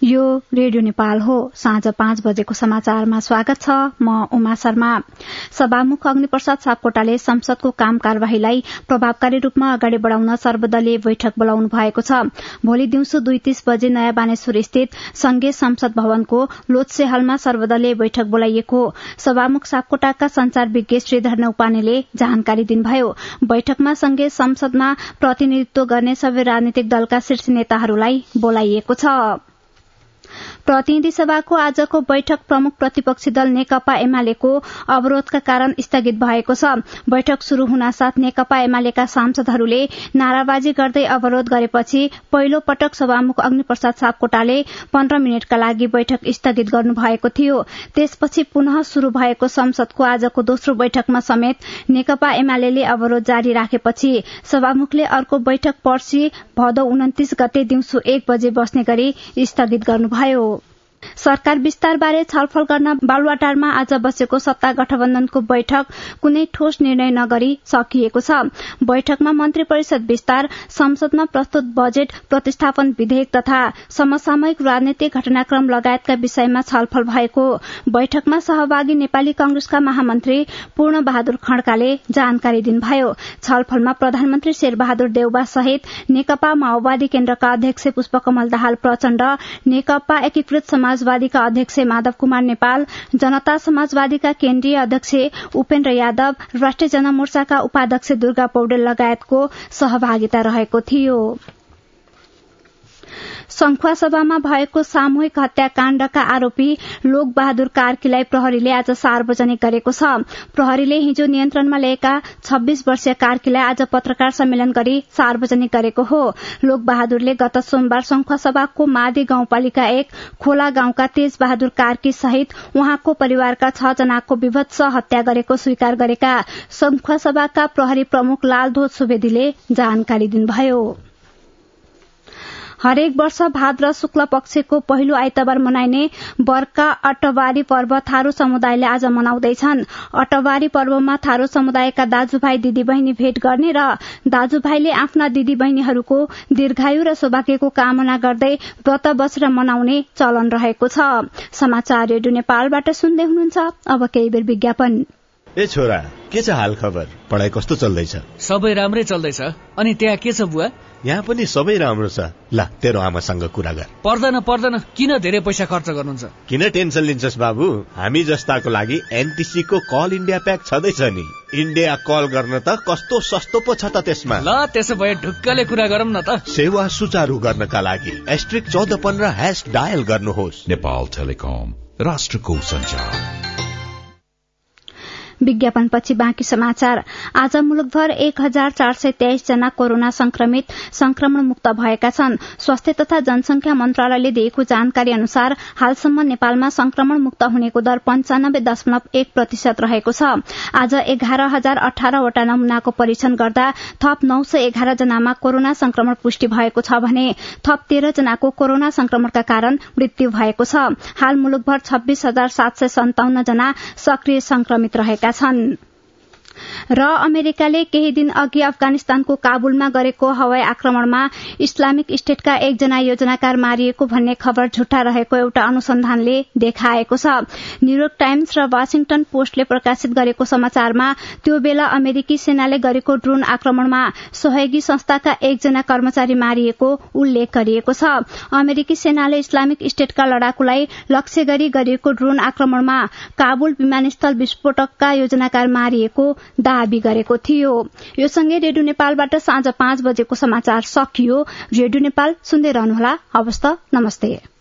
यो रेडियो नेपाल हो। साँझ 5 बजेको समाचारमा स्वागत छ। म उमा शर्मा। सभामुख अग्निप्रसाद सापकोटाले संसदको काम कार्यवाहीलाई प्रभावकारी रूपमा अगाडि बढ़ाउन सर्वदलीय बैठक बोलाउनु भएको छ। भोलि दिउँसो 2:30 बजे नयाँ बानेश्वर स्थित संघीय संसद भवनको लोत्से हलमा सर्वदलीय बैठक बोलाइएको सभामुख सापकोटाका संचार विज्ञ श्रीधर नौपानेले जानकारी दिनुभयो। बैठकमा संघीय संसदमा प्रतिनिधित्व गर्ने सबै राजनीतिक दलका शीर्ष नेताहरूलाई बोलाइएको छ। प्रतिनिधि सभाको आजको बैठक प्रमुख प्रतिपक्षी दल नेकपा एमालेको अवरोधका कारण स्थगित भएको छ। बैठक शुरू हुनासाथ नेकपा एमालेका सांसदहरूले नाराबाजी गर्दै अवरोध गरेपछि पहिलो पटक सभामुख अग्निप्रसाद सापकोटाले 15 मिनटका लागि बैठक स्थगित गर्नु भएको थियो। त्यसपछि पुनः शुरू भएको संसदको आजको दोस्रो बैठकमा समेत नेकपा एमालेले अवरोध जारी राखेपछि सभामुखले अर्को बैठक पर्सि भदौ 29 गते दिउँसो 1 बजे बस्ने गरी स्थगित गर्नुभयो। सरकार विस्तारबारे छलफल गर्न बालुवाटारमा आज बसेको सत्ता गठबन्धनको बैठक कुनै ठोस निर्णय नगरी सकिएको छ। बैठकमा मन्त्री परिषद विस्तार, संसदमा प्रस्तुत बजेट प्रतिस्थापन विधेयक तथा समसामयिक राजनीतिक घटनाक्रम लगायतका विषयमा छलफल भएको बैठकमा सहभागी नेपाली कांग्रेसका महामन्त्री पूर्ण बहादुर खड्काले जानकारी दिनुभयो। छलफलमा प्रधानमन्त्री शेरबहादुर देउबा सहित नेकपा माओवादी केन्द्रका अध्यक्ष पुष्पकमल दाहाल प्रचण्ड, नेकपा एकीकृत समाजवादीका अध्यक्ष माधव कुमार नेपाल, जनता समाजवादीका केन्द्रीय अध्यक्ष उपेन्द्र यादव, राष्ट्रिय जनमोर्चाका उपाध्यक्ष दुर्गा पौडेल लगायतको सहभागिता रहेको थियो। संखुवासभामा भएको सामूहिक हत्याकाण्डका आरोपी लोक बहादुर कार्कीलाई प्रहरीले आज सार्वजनिक गरेको छ। प्रहरीले हिजो नियन्त्रणमा लिएका 26 वर्षीय कार्कीलाई आज पत्रकार सम्मेलन गरी सार्वजनिक गरेको हो। लोक बहादुरले गत सोमबार संखुवासभाको मादी गाउँपालिका 1 खोला गाउँका तेज बहादुर कार्की सहित उहाँको परिवारका 6 जनाको विभत्स हत्या गरेको स्वीकार गरेका संखुवासभाका प्रहरी प्रमुख लालध्वज सुवेदीले जानकारी दिनुभयो। हरेक वर्ष भाद्र शुक्ल पक्षको पहिलो आइतबार मनाइने बर्का अटवारी पर्व थारू समुदायले आज मनाउँदैछन्। अटवारी पर्वमा थारू समुदायका दाजुभाइ दिदीबहिनी भेट गर्ने र दाजुभाइले आफ्ना दिदीबहिनीहरूको दीर्घायु र सौभाग्यको कामना गर्दै व्रत बसेर मनाउने चलन रहेको छ। समाचार रेडियो नेपालबाट सुन्दै हुनुहुन्छ। अब केही बेर विज्ञापन। ए छोरा, के छ हाल खबर? पढाइ कस्तो चल्दैछ? सबै राम्रै चल्दैछ। अनि त्यहाँ के छ बुवा? यहाँ पनि सबै राम्रो छ। ल, तेरो आमासँग कुरा गर। पर्दैन, किन धेरै पैसा खर्च गर्नुहुन्छ? किन टेन्सन लिन्छस् बाबु? हामी जस्ताको लागि एनटीसी को कल इन्डिया प्याक छँदैछ नि। इन्डिया कल गर्न त कस्तो सस्तो पो छ त त्यसमा। ल, त्यसो भए ढुक्कले कुरा गरौँ न त। सेवा सुचारू गर्नका लागि *1415# डायल गर्नुहोस्। नेपाल टेलिकम, राष्ट्रको सञ्चार। विज्ञापनपछि बाँकी समाचार। आज मुलुकभर 1423 जना कोरोना संक्रमित संक्रमण मुक्त भएका छन्। स्वास्थ्य तथा जनसंख्या मन्त्रालयले दिएको जानकारी अनुसार हालसम्म नेपालमा संक्रमण मुक्त हुनेको दर 95.1% रहेको छ। आज 11,018 वटा नमूनाको परीक्षण गर्दा थप 911 जनामा कोरोना संक्रमण पुष्टि भएको छ भने थप 13 जनाको कोरोना संक्रमणका कारण मृत्यु भएको छ। हाल मुलुकभर 26,757 जना सक्रिय संक्रमित रहेका छन्। र अमेरिकाले केही दिन अघि अफगानिस्तानको काबुलमा गरेको हवाई आक्रमणमा इस्लामिक स्टेटका 1 जना योजनाकार मारिएको भन्ने खबर झुटा रहेको एउटा अनुसन्धानले देखाएको छ। न्यूयोर्क टाइम्स र वाशिंगटन पोस्टले प्रकाशित गरेको समाचारमा त्यो बेला अमेरिकी सेनाले गरेको ड्रोन आक्रमणमा सहयोगी संस्थाका 1 जना कर्मचारी मारिएको उल्लेख गरिएको छ। अमेरिकी सेनाले इस्लामिक स्टेटका लडाकुलाई लक्ष्य गरी गरिएको ड्रोन आक्रमणमा काबुल विमानस्थल विस्फोटकका योजनाकार मारिएको दाबी गरेको थियो। यो सँगै रेडियो नेपालबाट साँझ 5 बजेको समाचार सकियो। रेडियो नेपाल सुन्दै रहनुहोला। हवस् त, नमस्ते।